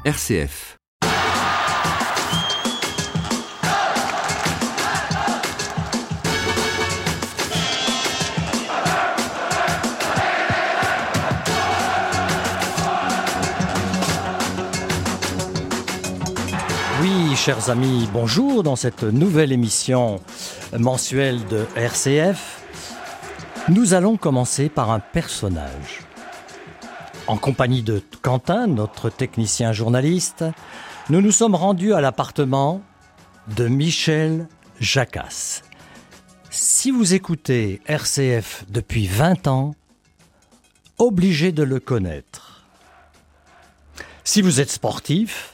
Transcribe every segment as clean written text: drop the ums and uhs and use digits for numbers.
RCF. Oui, chers amis, bonjour dans cette nouvelle émission mensuelle de RCF. Nous allons commencer par un personnage. En compagnie de Quentin, notre technicien journaliste, nous nous sommes rendus à l'appartement de Michel Jacasse. Si vous écoutez RCF depuis 20 ans, obligé de le connaître. Si vous êtes sportif,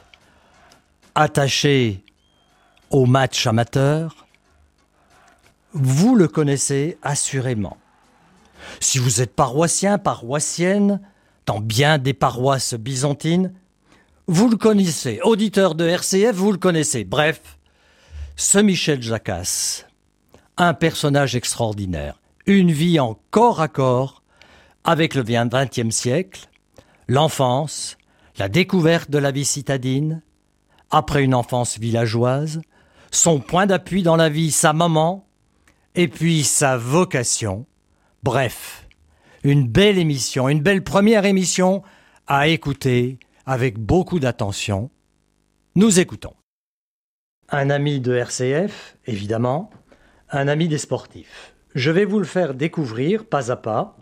attaché aux matchs amateurs, vous le connaissez assurément. Si vous êtes paroissien, paroissienne, dans bien des paroisses byzantines, vous le connaissez. Auditeur de RCF, vous le connaissez. Bref, ce Michel Jacasse, un personnage extraordinaire, une vie en corps à corps avec le XXe siècle, l'enfance, la découverte de la vie citadine, après une enfance villageoise, son point d'appui dans la vie, sa maman, et puis sa vocation. Bref, une belle émission, une belle première émission à écouter avec beaucoup d'attention. Nous écoutons. Un ami de RCF, évidemment, un ami des sportifs. Je vais vous le faire découvrir pas à pas,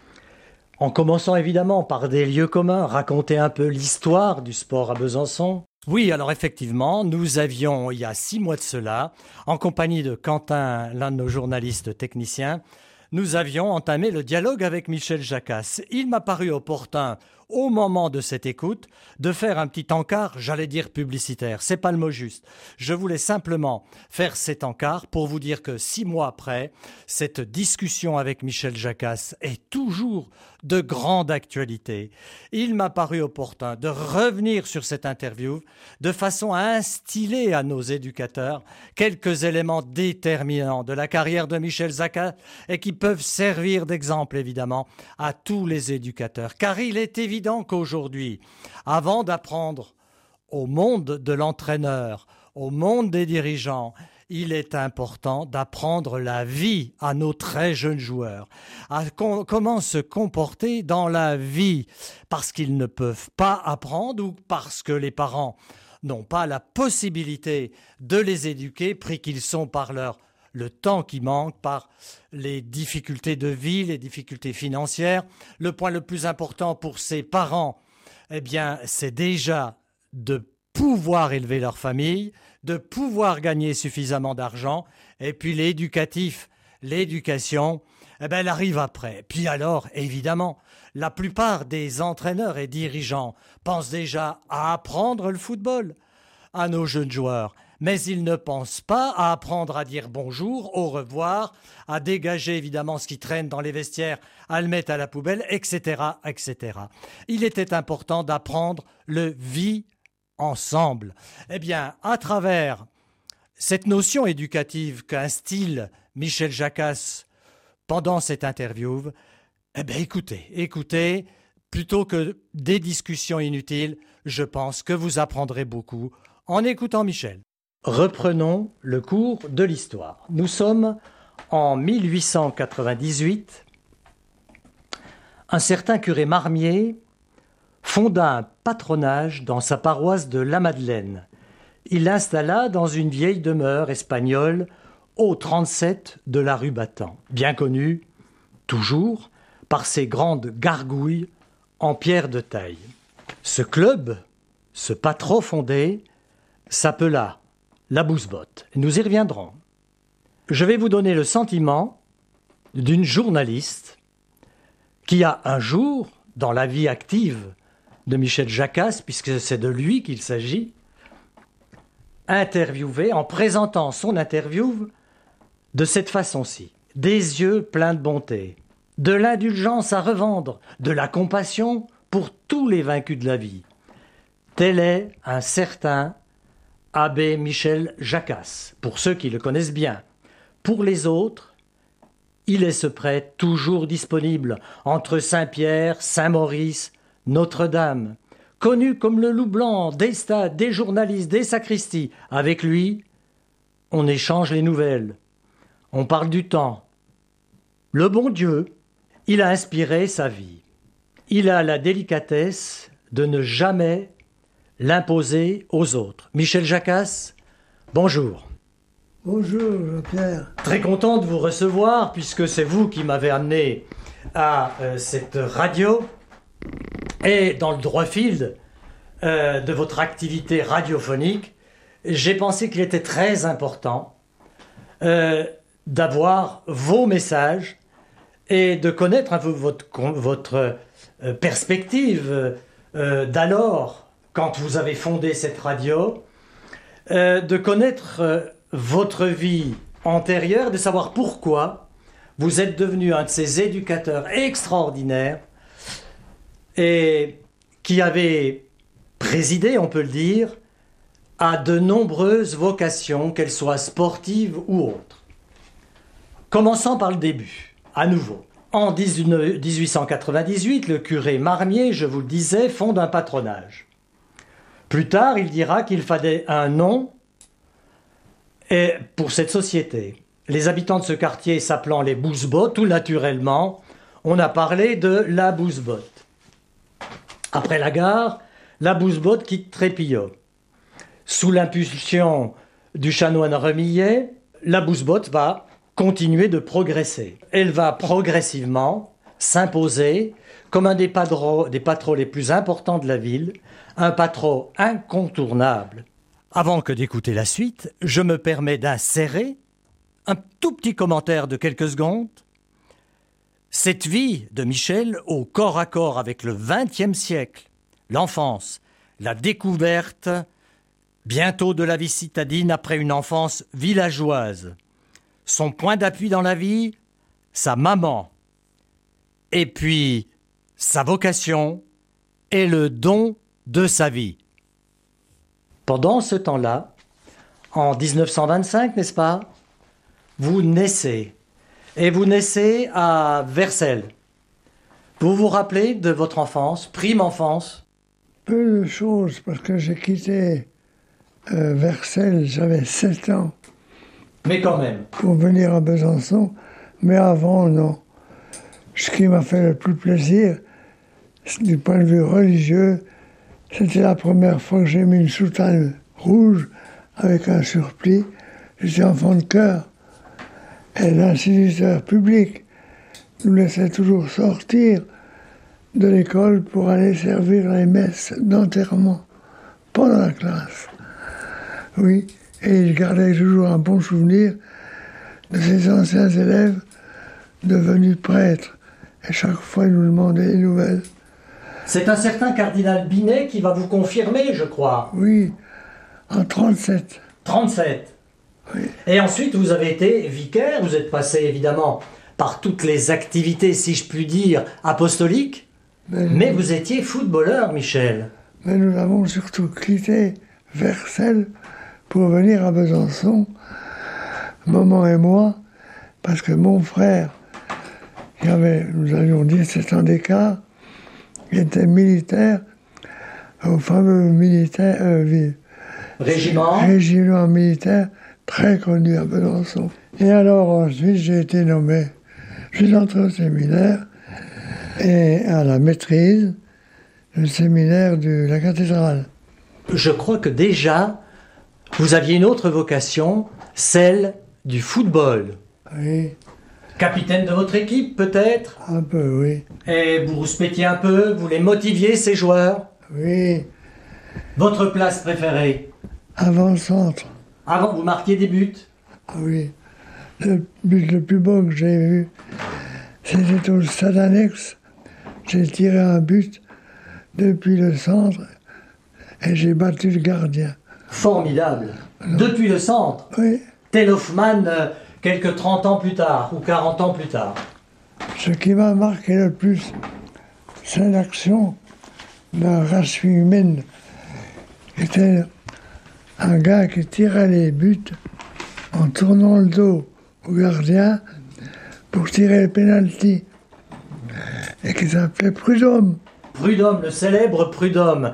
en commençant évidemment par des lieux communs, raconter un peu l'histoire du sport à Besançon. Oui, alors effectivement, nous avions, il y a 6 mois de cela, en compagnie de Quentin, l'un de nos journalistes techniciens, nous avions entamé le dialogue avec Michel Jacasse. Il m'a paru opportun, au moment de cette écoute, de faire un petit encart, j'allais dire publicitaire. C'est pas le mot juste. Je voulais simplement faire cet encart pour vous dire que 6 mois après, cette discussion avec Michel Jacasse est toujours de grande actualité. Il m'a paru opportun de revenir sur cette interview de façon à instiller à nos éducateurs quelques éléments déterminants de la carrière de Michel Jacasse et qui peuvent servir d'exemple évidemment à tous les éducateurs. Car il est évident qu'aujourd'hui, avant d'apprendre au monde de l'entraîneur, au monde des dirigeants, il est important d'apprendre la vie à nos très jeunes joueurs, à comment se comporter dans la vie, parce qu'ils ne peuvent pas apprendre ou parce que les parents n'ont pas la possibilité de les éduquer, pris qu'ils sont par le temps qui manque, par les difficultés de vie, les difficultés financières. Le point le plus important pour ces parents, eh bien, c'est déjà de pouvoir élever leur famille, de pouvoir gagner suffisamment d'argent, et puis l'éducation, eh bien, elle arrive après. Puis alors, évidemment, la plupart des entraîneurs et dirigeants pensent déjà à apprendre le football à nos jeunes joueurs, mais ils ne pensent pas à apprendre à dire bonjour, au revoir, à dégager évidemment ce qui traîne dans les vestiaires, à le mettre à la poubelle, etc., etc. Il était important d'apprendre le vie ensemble. Eh bien, à travers cette notion éducative qu'instille Michel Jacasse pendant cette interview, eh bien, écoutez, plutôt que des discussions inutiles, je pense que vous apprendrez beaucoup en écoutant Michel. Reprenons le cours de l'histoire. Nous sommes en 1898. Un certain curé Marmier fonda un patronage dans sa paroisse de La Madeleine. Il l'installa dans une vieille demeure espagnole au 37 de la rue Battant, bien connue, toujours, par ses grandes gargouilles en pierre de taille. Ce club, ce patron fondé, s'appela la Bousebotte. Nous y reviendrons. Je vais vous donner le sentiment d'une journaliste qui a un jour, dans la vie active de Michel Jacasse, puisque c'est de lui qu'il s'agit, interviewé, en présentant son interview de cette façon-ci. Des yeux pleins de bonté, de l'indulgence à revendre, de la compassion pour tous les vaincus de la vie. Tel est un certain abbé Michel Jacasse, pour ceux qui le connaissent bien. Pour les autres, il est ce prêtre toujours disponible entre Saint-Pierre, Saint-Maurice, Notre-Dame, connu comme le loup blanc, des stades, des journalistes, des sacristies. Avec lui, on échange les nouvelles. On parle du temps. Le bon Dieu, il a inspiré sa vie. Il a la délicatesse de ne jamais l'imposer aux autres. Michel Jacasse, bonjour. Bonjour Jean-Pierre. Très content de vous recevoir puisque c'est vous qui m'avez amené à cette radio et dans le droit fil de votre activité radiophonique, j'ai pensé qu'il était très important d'avoir vos messages et de connaître un peu votre perspective d'alors, quand vous avez fondé cette radio, de connaître votre vie antérieure, de savoir pourquoi vous êtes devenu un de ces éducateurs extraordinaires et qui avait présidé, on peut le dire, à de nombreuses vocations, qu'elles soient sportives ou autres. Commençons par le début, à nouveau. En 1898, le curé Marmier, je vous le disais, fonde un patronage. Plus tard, il dira qu'il fallait un nom pour cette société. Les habitants de ce quartier s'appelant les Bousebottes, tout naturellement, on a parlé de la Bousebotte. Après la gare, la Bousebotte quitte Trépillot. Sous l'impulsion du chanoine Remillet, la Bousebotte va continuer de progresser. Elle va progressivement s'imposer comme un des patrons les plus importants de la ville, un patron incontournable. Avant que d'écouter la suite, je me permets d'insérer un tout petit commentaire de quelques secondes. Cette vie de Michel, au corps à corps avec le XXe siècle, l'enfance, la découverte bientôt de la vie citadine après une enfance villageoise, son point d'appui dans la vie, sa maman, et puis sa vocation et le don de sa vie. Pendant ce temps-là, en 1925, n'est-ce pas, vous naissez. Et vous naissez à Vercelles. Vous vous rappelez de votre enfance, prime enfance? Peu de choses, parce que j'ai quitté Vercelles, j'avais 7 ans. Mais quand même. Pour venir à Besançon, mais avant, non. Ce qui m'a fait le plus plaisir, du point de vue religieux, c'était la première fois que j'ai mis une soutane rouge avec un surplis. J'étais enfant de chœur. Et l'instituteur public nous laissait toujours sortir de l'école pour aller servir les messes d'enterrement pendant la classe. Oui, et il gardait toujours un bon souvenir de ses anciens élèves devenus prêtres. Et chaque fois, il nous demandait des nouvelles. C'est un certain cardinal Binet qui va vous confirmer, je crois. Oui, en 37. 37. Oui. Et ensuite, vous avez été vicaire, vous êtes passé évidemment par toutes les activités, si je puis dire, apostoliques, mais vous étiez footballeur, Michel. Mais nous avons surtout quitté Vercelles pour venir à Besançon, maman et moi, parce que mon frère, nous avions 17 ans d'écart, il était militaire au fameux régiment militaire très connu à Besançon. Et alors ensuite j'ai été nommé, je suis entré au séminaire et à la maîtrise, le séminaire de la cathédrale. Je crois que déjà, vous aviez une autre vocation, celle du football. Oui. Capitaine de votre équipe, peut-être? Un peu, oui. Et vous rouspétiez un peu, vous les motiviez, ces joueurs? Oui. Votre place préférée? Avant-centre. Avant, vous marquiez des buts? Ah oui. Le but le plus beau que j'ai vu, c'était au stade annexe. J'ai tiré un but depuis le centre et j'ai battu le gardien. Formidable. Alors, depuis le centre? Oui. Tel Hoffmann, quelques 30 ans plus tard, ou 40 ans plus tard. Ce qui m'a marqué le plus, c'est l'action d'un race humaine. C'était un gars qui tirait les buts en tournant le dos au gardien pour tirer le pénalty. Et qui s'appelait Prudhomme. Prudhomme, le célèbre Prudhomme.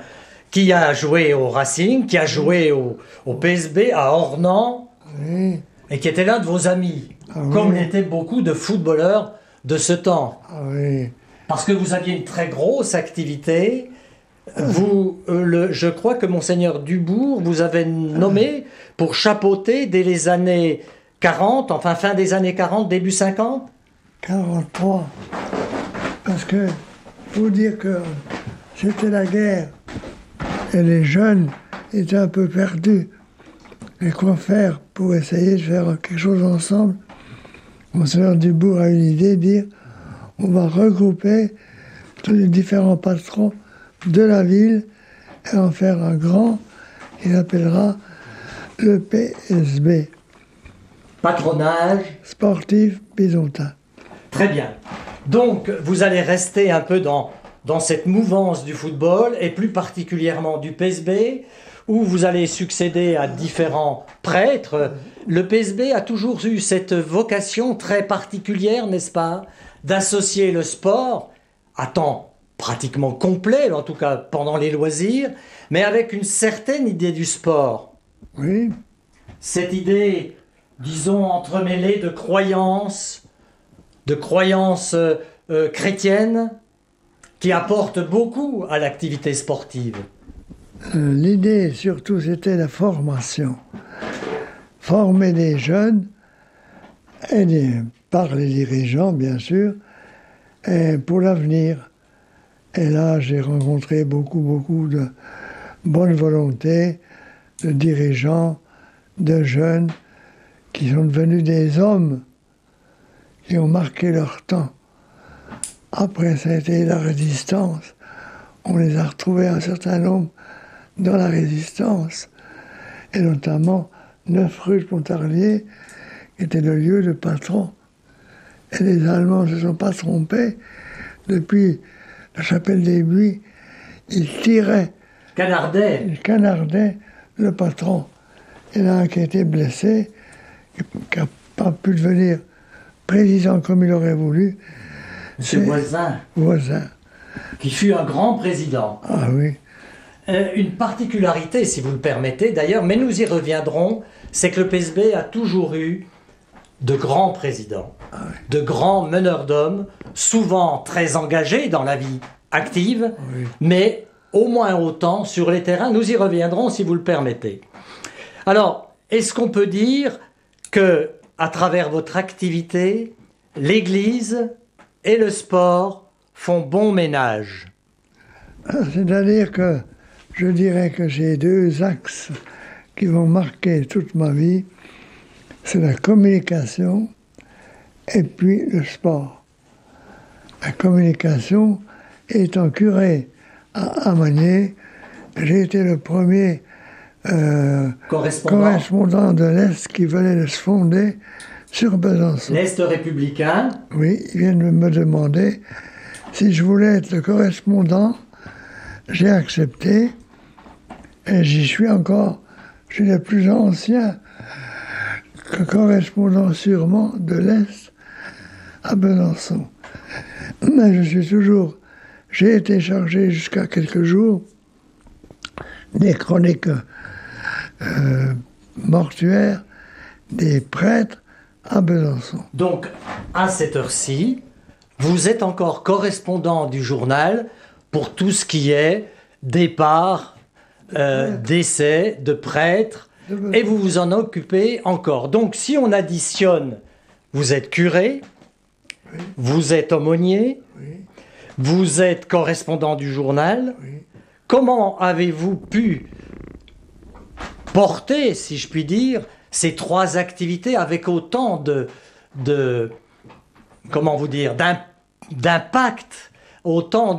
qui a joué au Racing, qui a joué au PSB à Ornans, Oui. et qui était l'un de vos amis, Ah comme oui. l'étaient beaucoup de footballeurs de ce temps. Ah oui. Parce que vous aviez une très grosse activité. Je crois que Monseigneur Dubourg vous avait nommé pour chapeauter dès les années 40, enfin fin des années 40, début 50. 43. Parce que, faut dire que c'était la guerre. Et les jeunes étaient un peu perdus. Et quoi faire pour essayer de faire quelque chose ensemble? Monseigneur Dubourg a une idée de dire on va regrouper tous les différents patrons de la ville et en faire un grand, il appellera le PSB, Patronage. sportif byzantin. Très bien. Donc, vous allez rester un peu dans cette mouvance du football, et plus particulièrement du PSB, où vous allez succéder à différents prêtres. Le PSB a toujours eu cette vocation très particulière, n'est-ce pas, d'associer le sport à temps pratiquement complet, en tout cas pendant les loisirs, mais avec une certaine idée du sport. Oui, Cette idée, disons, entremêlée de croyances chrétiennes, qui apporte beaucoup à l'activité sportive. l'idée surtout c'était la formation. Former des jeunes, par les dirigeants bien sûr, et pour l'avenir. Et là j'ai rencontré beaucoup de bonne volonté, de dirigeants, de jeunes qui sont devenus des hommes, qui ont marqué leur temps. Après, ça a été la résistance. On les a retrouvés un certain nombre dans la résistance, et notamment 9 rue de Pontarlier, qui était le lieu de patron. Et les Allemands ne se sont pas trompés. Depuis la chapelle des Buis, ils tiraient, Canardet. ils canardaient le patron. Il y en a un qui a été blessé, qui n'a pas pu devenir président comme il aurait voulu. Monsieur C'est Voisin, Voisin. qui fut un grand président. Ah oui. Une particularité, si vous le permettez d'ailleurs, mais nous y reviendrons, c'est que le PSB a toujours eu de grands présidents, de grands meneurs d'hommes, souvent très engagés dans la vie active, Oui. mais au moins autant sur les terrains. Nous y reviendrons si vous le permettez. Alors, est-ce qu'on peut dire que, à travers votre activité, l'Église et le sport font bon ménage? C'est-à-dire que je dirais que j'ai 2 axes qui vont marquer toute ma vie. C'est la communication et puis le sport. La communication, étant curé à Magné, j'ai été le premier correspondant de l'Est qui venait de se fonder sur Besançon. L'Est républicain. Oui, ils viennent de me demander si je voulais être le correspondant. J'ai accepté et j'y suis encore. Je suis le plus ancien correspondant sûrement de l'Est à Besançon. Mais j'ai été chargé jusqu'à quelques jours des chroniques mortuaires des prêtres à Besançon. Donc, à cette heure-ci, vous êtes encore correspondant du journal pour tout ce qui est départ, décès de prêtres, et vous vous en occupez encore. Donc, si on additionne, vous êtes curé, Oui. vous êtes aumônier, Oui, vous êtes correspondant du journal. oui. Comment avez-vous pu porter, si je puis dire, ces 3 activités avec autant comment vous dire, d'impact, autant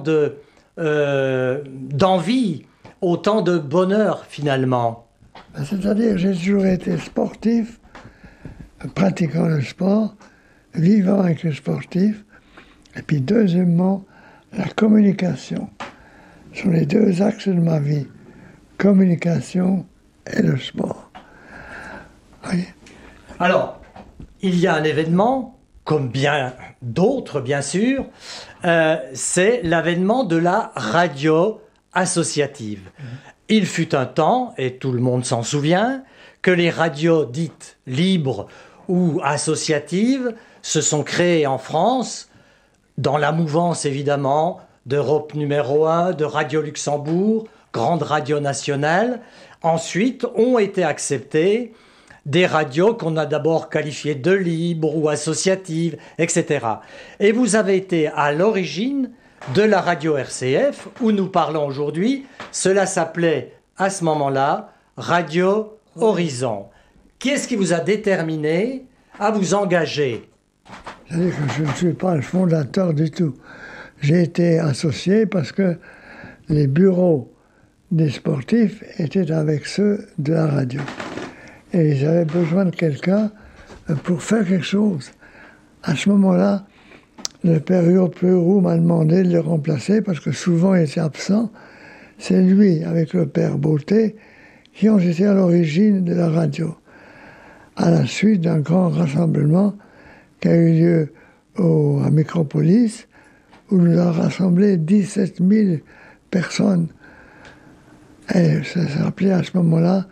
d'envie, autant de bonheur finalement? C'est-à-dire j'ai toujours été sportif, pratiquant le sport, vivant avec le sportif, et puis deuxièmement, la communication. Ce sont les 2 axes de ma vie, communication et le sport. Oui. Alors, il y a un événement, comme bien d'autres bien sûr, c'est l'avènement de la radio associative. Il fut un temps, et tout le monde s'en souvient, que les radios dites libres ou associatives se sont créées en France, dans la mouvance évidemment d'Europe numéro 1, de Radio Luxembourg, grande radio nationale. Ensuite ont été acceptées des radios qu'on a d'abord qualifiées de libres ou associatives, etc. Et vous avez été à l'origine de la radio RCF, où nous parlons aujourd'hui. Cela s'appelait à ce moment-là Radio Horizon. Qu'est-ce qui vous a déterminé à vous engager? C'est-à-dire que je ne suis pas le fondateur du tout. J'ai été associé parce que les bureaux des sportifs étaient avec ceux de la radio. Et ils avaient besoin de quelqu'un pour faire quelque chose. À ce moment-là, le père Urperoux m'a demandé de le remplacer parce que souvent il était absent. C'est lui, avec le père Beauté, qui ont été à l'origine de la radio. À la suite d'un grand rassemblement qui a eu lieu à Micropolis, où nous avons rassemblé 17 000 personnes. Et ça s'appelait à ce moment-là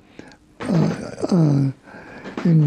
une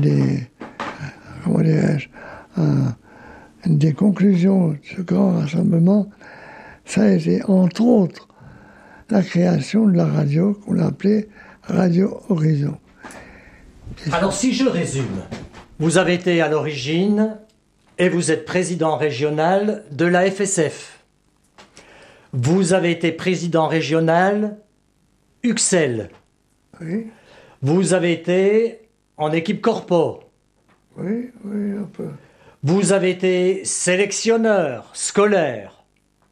des conclusions de ce grand rassemblement. Ça a été, entre autres, la création de la radio qu'on appelait Radio Horizon. Alors si je résume, vous avez été à l'origine et vous êtes président régional de la FSF. Vous avez été président régional UXEL. Oui. Vous avez été en équipe corpo. Oui, un peu. Vous avez été sélectionneur scolaire.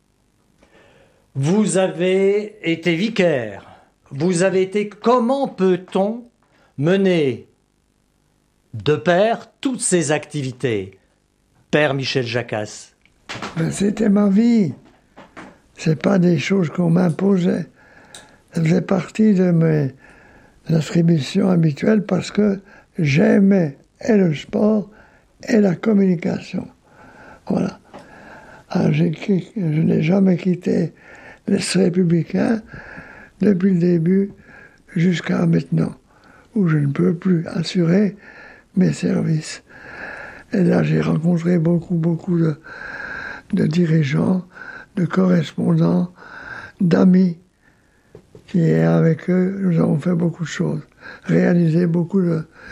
Vous avez été vicaire. Vous avez été... Comment peut-on mener de pair toutes ces activités, Père Michel Jacasse? Ben, c'était ma vie. C'est pas des choses qu'on m'imposait. Ça faisait partie de mes attributions habituelles parce que j'aimais et le sport et la communication. Voilà. Alors, je n'ai jamais quitté les Républicains depuis le début jusqu'à maintenant, où je ne peux plus assurer mes services. Et là, j'ai rencontré beaucoup de dirigeants, de correspondants, d'amis, qui avec eux, nous avons fait beaucoup de choses, réalisé beaucoup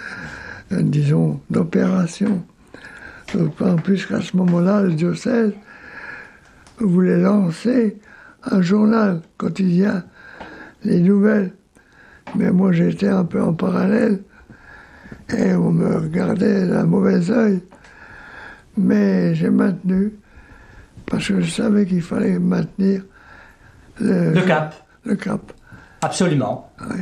d'opérations. En plus qu'à ce moment-là, le diocèse voulait lancer un journal quotidien, les nouvelles. Mais moi, j'étais un peu en parallèle et on me regardait d'un mauvais œil. Mais j'ai maintenu, parce que je savais qu'il fallait maintenir le cap. Le cap. Absolument. Oui.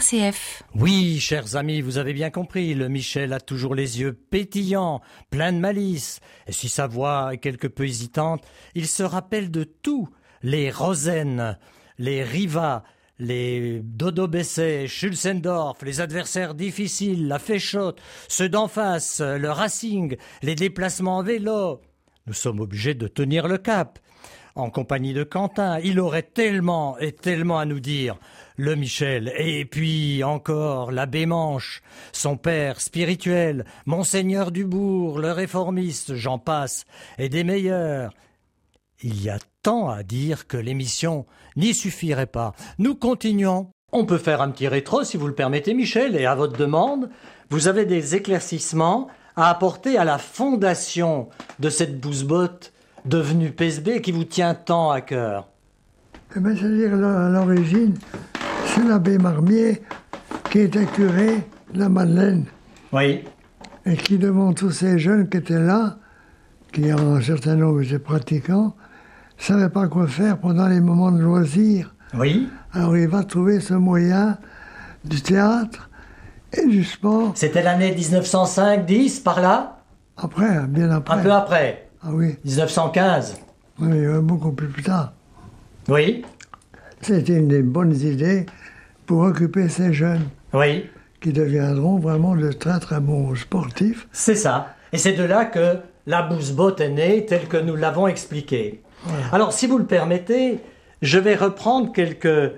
RCF. Oui, chers amis, vous avez bien compris, le Michel a toujours les yeux pétillants, pleins de malice. Et si sa voix est quelque peu hésitante, il se rappelle de tout. Les Rosen, les Riva, les Dodo Besset, Schulzendorf, les adversaires difficiles, la Féchotte, ceux d'en face, le Racing, les déplacements en vélo. Nous sommes obligés de tenir le cap. En compagnie de Quentin, il aurait tellement et tellement à nous dire. Le Michel, et puis encore l'abbé Manche, son père spirituel, Monseigneur Dubourg, le réformiste, j'en passe, et des meilleurs. Il y a tant à dire que l'émission n'y suffirait pas. Nous continuons. On peut faire un petit rétro si vous le permettez, Michel, et à votre demande, vous avez des éclaircissements à apporter à la fondation de cette bousebotte devenue PSB qui vous tient tant à cœur. Eh bien, c'est-à-dire, à l'origine, c'est l'abbé Marmier qui était curé de la Madeleine. Oui. Et qui, devant tous ces jeunes qui étaient là, qui en un certain nombre étaient pratiquants, ne savaient pas quoi faire pendant les moments de loisirs. Oui. Alors il va trouver ce moyen du théâtre et du sport. C'était l'année 1905-10, par là? Après, bien après. Un peu après. Ah oui. 1915. Oui, beaucoup plus tard. Oui. C'était une des bonnes idées pour occuper ces jeunes. Oui. Qui deviendront vraiment de très très bons sportifs. C'est ça. Et c'est de là que la bousebotte est née, telle que nous l'avons expliqué. Voilà. Alors, si vous le permettez, je vais reprendre quelques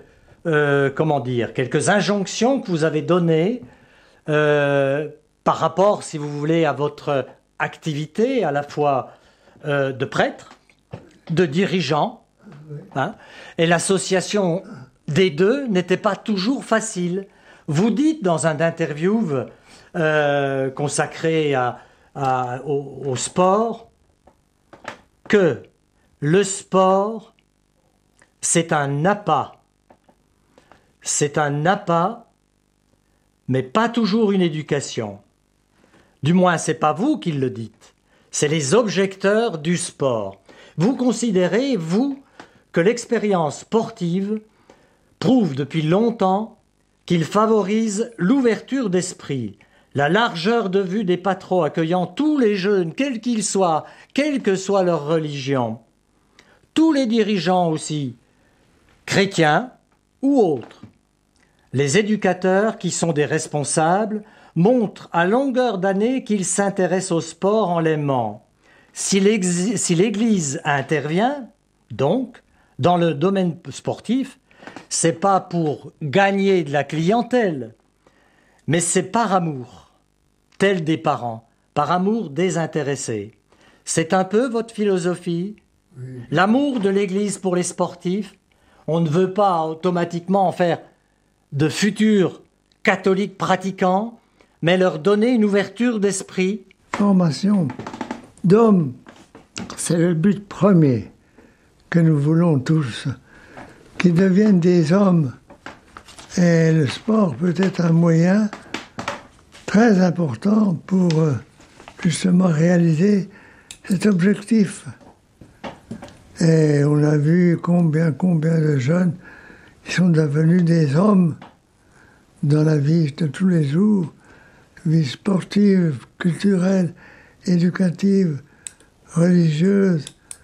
injonctions que vous avez données par rapport, si vous voulez, à votre activité, à la fois de prêtre, de dirigeant, hein, et l'association des deux n'était pas toujours facile. Vous dites dans un interview consacré au sport que le sport, c'est un appât. C'est un appât, mais pas toujours une éducation. Du moins, c'est pas vous qui le dites. C'est les objecteurs du sport. Vous considérez, vous, que l'expérience sportive prouve depuis longtemps qu'il favorise l'ouverture d'esprit, la largeur de vue des patrons accueillant tous les jeunes, quels qu'ils soient, quelle que soit leur religion. Tous les dirigeants aussi, chrétiens ou autres. Les éducateurs, qui sont des responsables, montrent à longueur d'année qu'ils s'intéressent au sport en l'aimant. Si l'Église intervient, donc, dans le domaine sportif, c'est pas pour gagner de la clientèle, mais c'est par amour, tel des parents, par amour désintéressé. C'est un peu votre philosophie? Oui. L'amour de l'Église pour les sportifs, on ne veut pas automatiquement en faire de futurs catholiques pratiquants, mais leur donner une ouverture d'esprit. Formation d'hommes, c'est le but premier que nous voulons tous, qu'ils deviennent des hommes. Et le sport peut être un moyen très important pour justement réaliser cet objectif. Et on a vu combien de jeunes qui sont devenus des hommes dans la vie de tous les jours, vie sportive, culturelle, éducative, religieuse,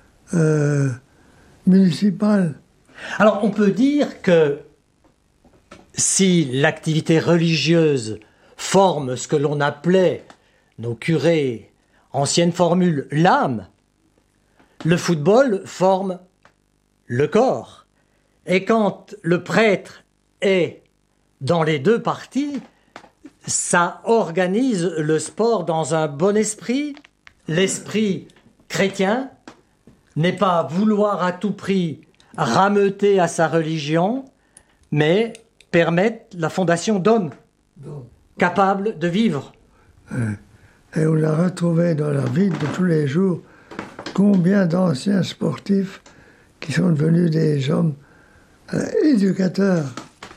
municipale. Alors on peut dire que si l'activité religieuse forme ce que l'on appelait, nos curés, ancienne formule, l'âme, le football forme le corps. Et quand le prêtre est dans les deux parties, ça organise le sport dans un bon esprit. L'esprit chrétien n'est pas vouloir à tout prix rameuter à sa religion, mais permettre la fondation d'hommes capables de vivre. Et on a retrouvé dans la vie de tous les jours combien d'anciens sportifs qui sont devenus des hommes éducateurs,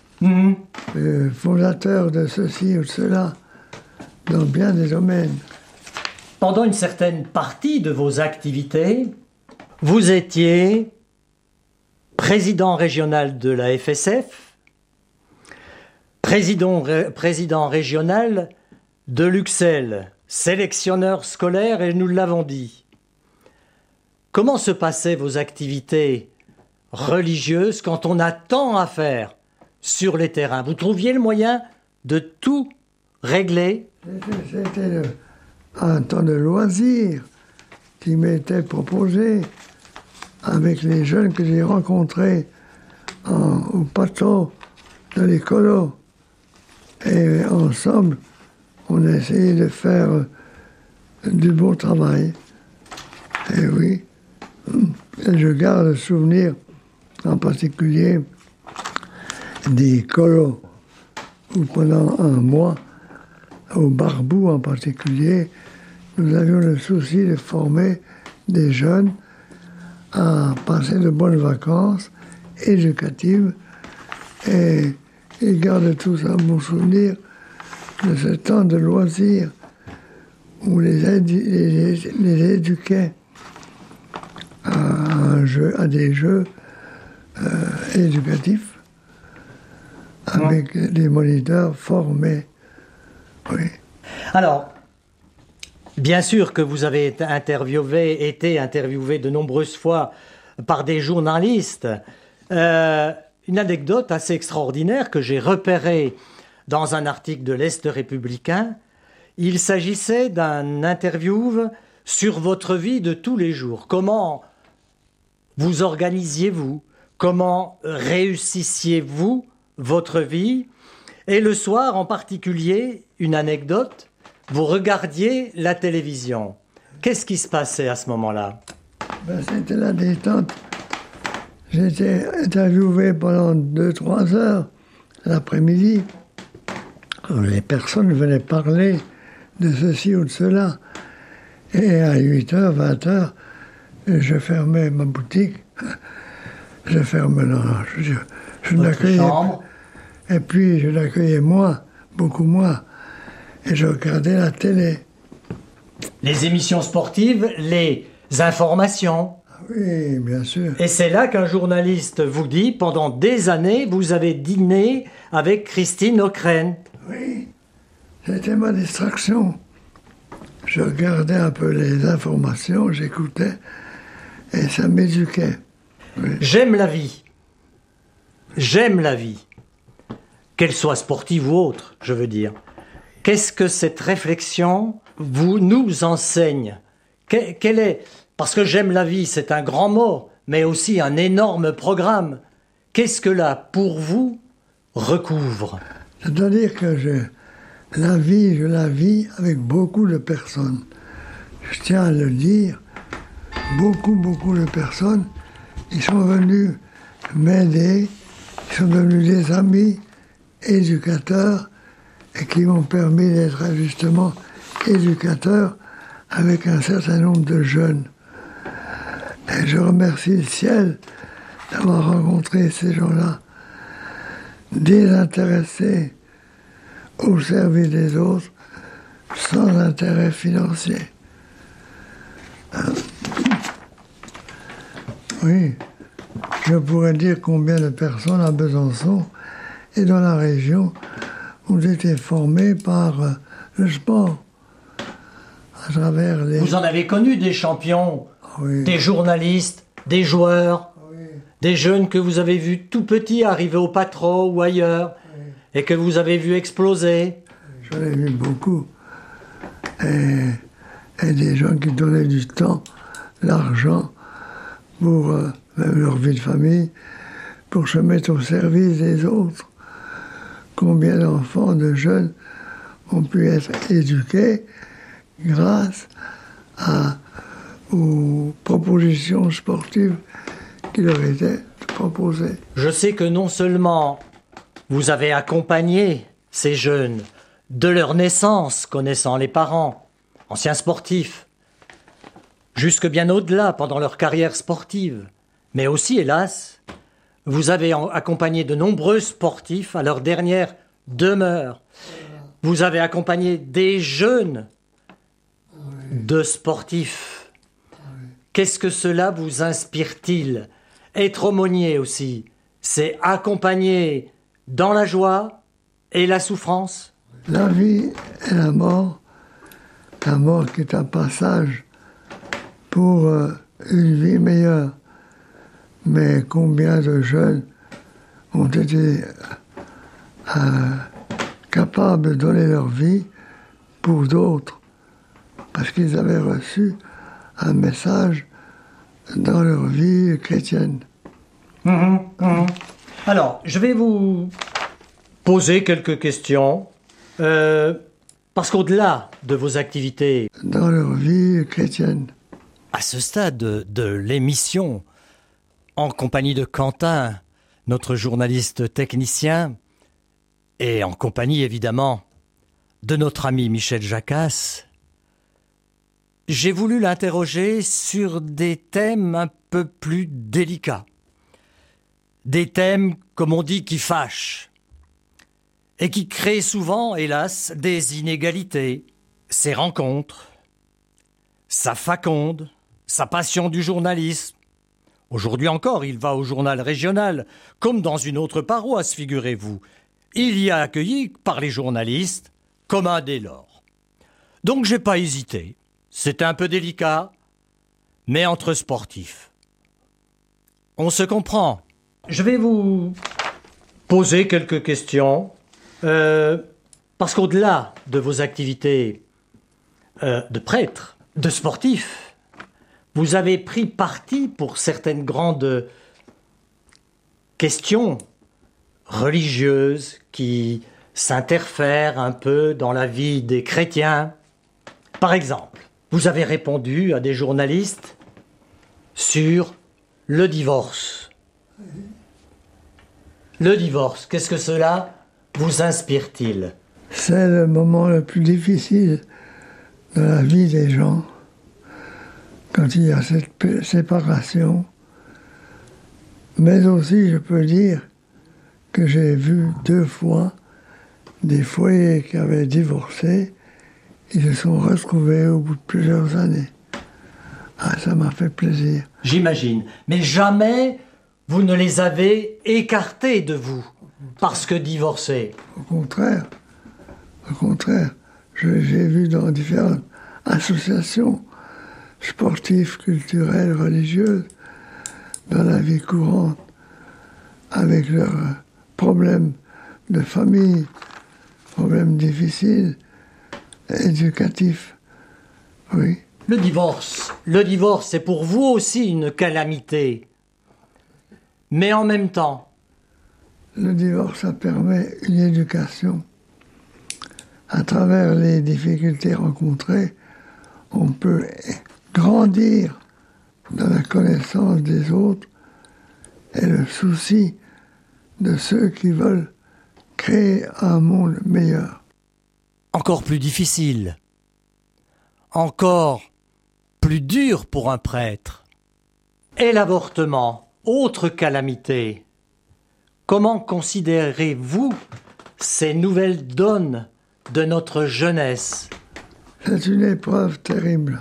fondateurs de ceci ou de cela, dans bien des domaines. Pendant une certaine partie de vos activités, vous étiez président régional de la FSF, président régional de l'Uxelles, sélectionneur scolaire, et nous l'avons dit. Comment se passaient vos activités religieuses quand on a tant à faire sur les terrains? Vous trouviez le moyen de tout régler? C'était un temps de loisir qui m'était proposé avec les jeunes que j'ai rencontrés au pâteau de l'écolo. Et ensemble, on a essayé de faire du beau travail. Et oui, et je garde le souvenir, en particulier, des colos, où pendant un mois, au Barbou en particulier, nous avions le souci de former des jeunes à passer de bonnes vacances éducatives. Et ils gardent tous un bon souvenir de ce temps de loisirs où les éduquaient à des jeux éducatifs avec des moniteurs formés. Oui. Alors, bien sûr que vous avez été interviewé de nombreuses fois par des journalistes. Une anecdote assez extraordinaire que j'ai repérée dans un article de l'Est républicain. Il s'agissait d'un interview sur votre vie de tous les jours. Comment vous organisiez-vous? Comment réussissiez-vous votre vie? Et le soir, en particulier, une anecdote, vous regardiez la télévision. Qu'est-ce qui se passait à ce moment-là? C'était la détente. J'étais interviewé pendant 2-3 heures l'après-midi. Les personnes venaient parler de ceci ou de cela. Et à 8h, 20h, je fermais ma boutique. Je l'accueillais. Et puis je l'accueillais moins, beaucoup moins. Et je regardais la télé. Les émissions sportives, les informations. Oui, bien sûr. Et c'est là qu'un journaliste vous dit, pendant des années, vous avez dîné avec Christine Ockrent. Oui, c'était ma distraction. Je regardais un peu les informations, j'écoutais, et ça m'éduquait. Oui. J'aime la vie. J'aime la vie. Qu'elle soit sportive ou autre, je veux dire. Qu'est-ce que cette réflexion nous enseigne? Quelle est... Parce que j'aime la vie, c'est un grand mot, mais aussi un énorme programme. Qu'est-ce que là, pour vous, recouvre? C'est-à-dire que la vie, je la vis avec beaucoup de personnes. Je tiens à le dire, beaucoup de personnes, ils sont venus m'aider, ils sont devenus des amis, éducateurs, et qui m'ont permis d'être justement éducateur avec un certain nombre de jeunes. Et je remercie le ciel d'avoir rencontré ces gens-là, désintéressés au service des autres, sans intérêt financier. Oui, je pourrais dire combien de personnes à Besançon et dans la région ont été formées par le sport, à travers les... Vous en avez connu des champions, oui. Des journalistes, des joueurs, Oui. des jeunes que vous avez vus tout petits arriver au Patro ou ailleurs, oui. Et que vous avez vus exploser. J'en ai vu beaucoup. Et des gens qui donnaient du temps, l'argent, pour même leur vie de famille, pour se mettre au service des autres. Combien d'enfants, de jeunes ont pu être éduqués grâce aux propositions sportives qui leur étaient proposées. Je sais que non seulement vous avez accompagné ces jeunes de leur naissance, connaissant les parents, anciens sportifs, jusque bien au-delà pendant leur carrière sportive, mais aussi, hélas, vous avez accompagné de nombreux sportifs à leur dernière demeure. Vous avez accompagné des jeunes de sportifs. Qu'est-ce que cela vous inspire-t-il? Être aumônier aussi, c'est accompagner dans la joie Et la souffrance? La vie et la mort qui est un passage pour une vie meilleure. Mais combien de jeunes ont été capables de donner leur vie pour d'autres, parce qu'ils avaient reçu un message dans leur vie chrétienne. Alors, je vais vous poser quelques questions, parce qu'au-delà de vos activités... Dans leur vie chrétienne. À ce stade de l'émission, en compagnie de Quentin, notre journaliste technicien, et en compagnie évidemment de notre ami Michel Jacasse, j'ai voulu l'interroger sur des thèmes un peu plus délicats. Des thèmes, comme on dit, qui fâchent et qui créent souvent, hélas, des inégalités. Ces rencontres, sa faconde, sa passion du journalisme. Aujourd'hui encore, il va au journal régional, comme dans une autre paroisse, figurez-vous. Il y a accueilli par les journalistes comme un dès lors. Donc j'ai pas hésité. C'était un peu délicat, mais entre sportifs. On se comprend. Je vais vous poser quelques questions, parce qu'au-delà de vos activités de prêtre, de sportif, vous avez pris parti pour certaines grandes questions religieuses qui s'interfèrent un peu dans la vie des chrétiens. Par exemple, vous avez répondu à des journalistes sur le divorce. Le divorce, qu'est-ce que cela vous inspire-t-il? C'est le moment le plus difficile de la vie des gens, quand il y a cette séparation. Mais aussi, je peux dire que j'ai vu 2 fois des foyers qui avaient divorcé, ils se sont retrouvés au bout de plusieurs années. Ah, ça m'a fait plaisir. J'imagine. Mais jamais vous ne les avez écartés de vous, parce que divorcés. Au contraire, j'ai vu dans différentes associations sportives, culturelles, religieuses, dans la vie courante, avec leurs problèmes de famille, problèmes difficiles, éducatifs. Oui. Le divorce, c'est pour vous aussi une calamité. Mais en même temps... Le divorce, ça permet une éducation. À travers les difficultés rencontrées, on peut grandir dans la connaissance des autres et le souci de ceux qui veulent créer un monde meilleur. Encore plus difficile, encore plus dur pour un prêtre. Et l'avortement, autre calamité. Comment considérez-vous ces nouvelles donnes de notre jeunesse? C'est une épreuve terrible.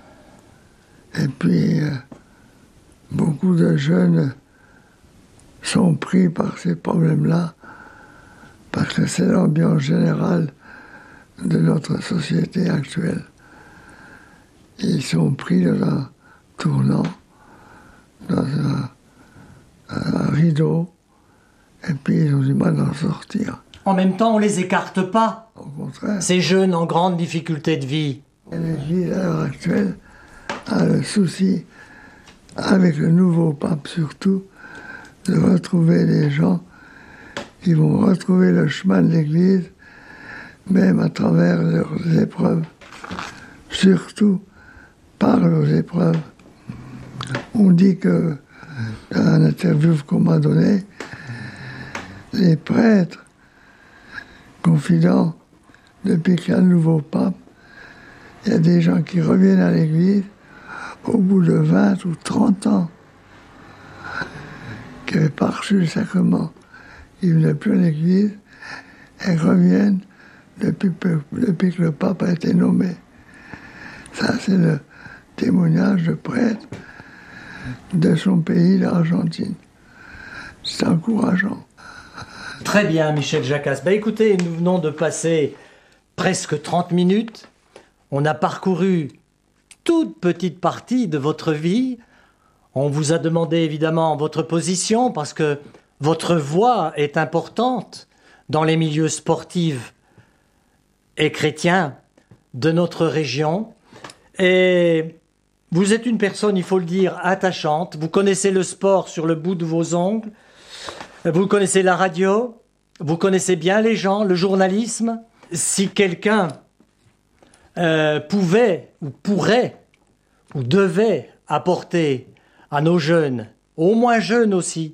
Et puis, beaucoup de jeunes sont pris par ces problèmes-là, parce que c'est l'ambiance générale de notre société actuelle. Ils sont pris dans un tournant, dans un rideau, et puis ils ont du mal d'en sortir. En même temps, on ne les écarte pas. Au contraire. Ces jeunes en grande difficulté de vie. Et l'Église, à l'heure actuelle, a le souci, avec le nouveau pape surtout, de retrouver des gens qui vont retrouver le chemin de l'Église, même à travers leurs épreuves, surtout par leurs épreuves. On dit que, dans une interview qu'on m'a donnée, les prêtres confidents, depuis qu'il y a le nouveau pape, il y a des gens qui reviennent à l'église au bout de 20 ou 30 ans, qui n'avaient pas reçu le sacrement. Ils ne venaient plus à l'église et reviennent depuis que le pape a été nommé. Ça, c'est le témoignage de prêtre de son pays, l'Argentine. C'est encourageant. Très bien, Michel Jacasse. Écoutez, nous venons de passer presque 30 minutes. On a parcouru toute petite partie de votre vie. On vous a demandé évidemment votre position parce que votre voix est importante dans les milieux sportifs et chrétiens de notre région. Et vous êtes une personne, il faut le dire, attachante. Vous connaissez le sport sur le bout de vos ongles. Vous connaissez la radio. Vous connaissez bien les gens, le journalisme. Si quelqu'un pouvait ou pourrait ou devait apporter à nos jeunes, aux moins jeunes aussi,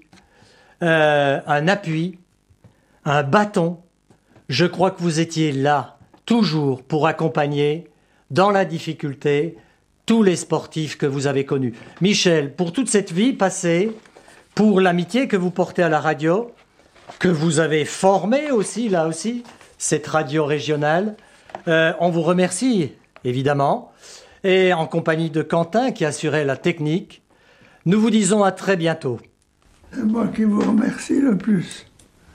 un appui, un bâton, je crois que vous étiez là, toujours pour accompagner, dans la difficulté, tous les sportifs que vous avez connus. Michel, pour toute cette vie passée, pour l'amitié que vous portez à la radio, que vous avez formée aussi, là aussi, cette radio régionale, on vous remercie, évidemment, et en compagnie de Quentin qui assurait la technique, nous vous disons à très bientôt. C'est moi qui vous remercie le plus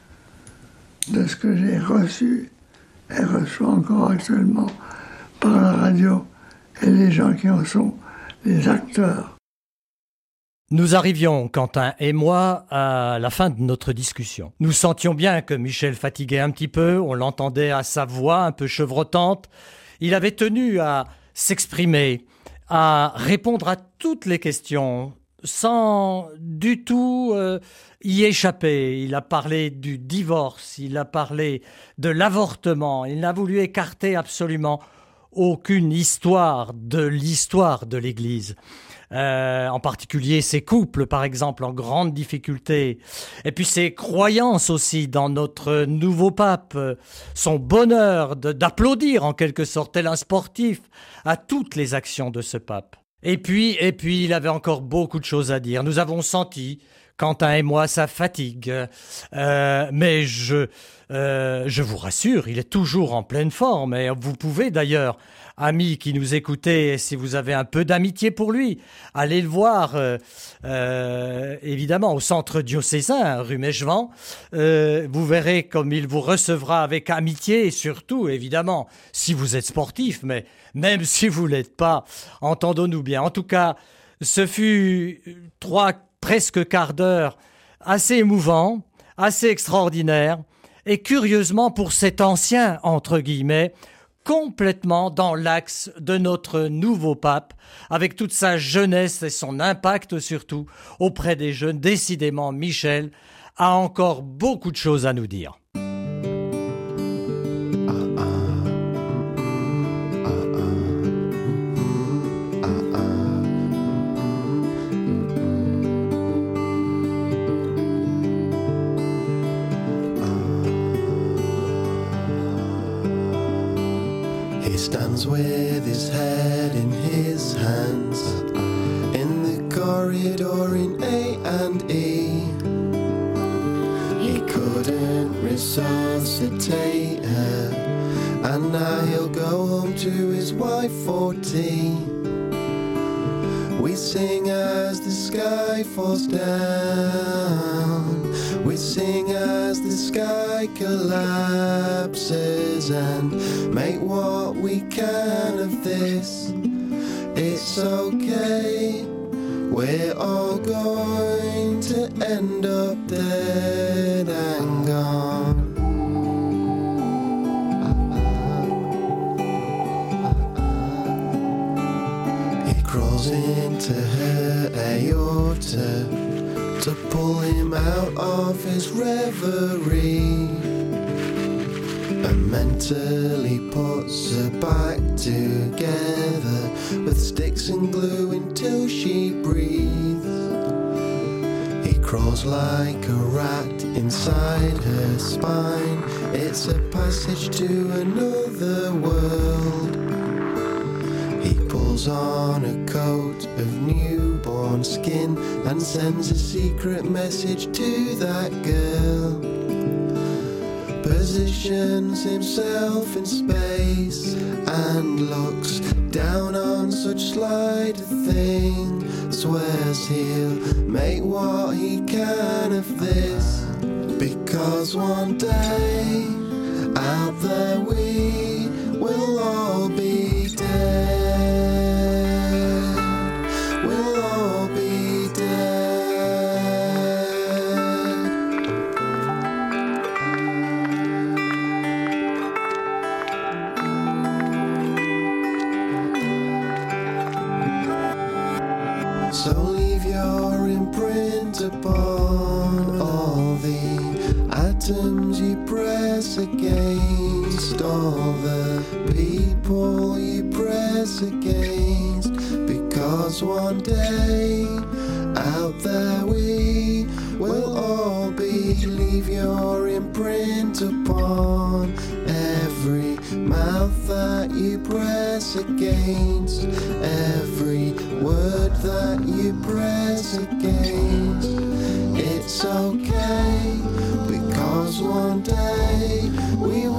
de ce que j'ai reçu et reçois encore actuellement par la radio et les gens qui en sont les acteurs. Nous arrivions, Quentin et moi, à la fin de notre discussion. Nous sentions bien que Michel fatiguait un petit peu, on l'entendait à sa voix un peu chevrotante. Il avait tenu à s'exprimer, à répondre à toutes les questions, sans du tout y échapper. Il a parlé du divorce, il a parlé de l'avortement, il n'a voulu écarter absolument aucune histoire de l'Église. En particulier ces couples, par exemple, en grande difficulté. Et puis ces croyances aussi dans notre nouveau pape, son bonheur d'applaudir en quelque sorte, tel un sportif, à toutes les actions de ce pape. Et puis, il avait encore beaucoup de choses à dire. Nous avons senti, Quentin et moi, sa fatigue. Mais je vous rassure, il est toujours en pleine forme. Et vous pouvez d'ailleurs, amis qui nous écoutez, si vous avez un peu d'amitié pour lui, allez le voir, évidemment, au centre diocésain, rue Mechevant. Vous verrez comme il vous recevra avec amitié et surtout, évidemment, si vous êtes sportif, mais même si vous ne l'êtes pas, entendons-nous bien. En tout cas, ce fut presque quart d'heure assez émouvant, assez extraordinaire, et curieusement pour cet ancien, entre guillemets, complètement dans l'axe de notre nouveau pape, avec toute sa jeunesse et son impact surtout auprès des jeunes. Décidément, Michel a encore beaucoup de choses à nous dire. He stands with his head in his hands in the corridor in A and E. He couldn't resuscitate her, and now he'll go home to his wife for tea. We sing as the sky falls down. We sing as the sky collapses and make what we can of this. It's okay, we're all going to end up dead and gone. He crawls into her aorta to pull him out of his reverie, and mentally puts her back together with sticks and glue until she breathes. He crawls like a rat inside her spine. It's a passage to another world. He pulls on a coat of newborn skin and sends a secret message to that girl. Positions himself in space and looks down on such slight a thing. Swears he'll make what he can of this, because because one day out there we will all be dead. We'll all be dead. So leave your imprint upon all the atoms you press against, all the people you press against, because one day out there we will all be. Leave your imprint upon every mouth that you press against, every word that you press against. It's okay, because one day we will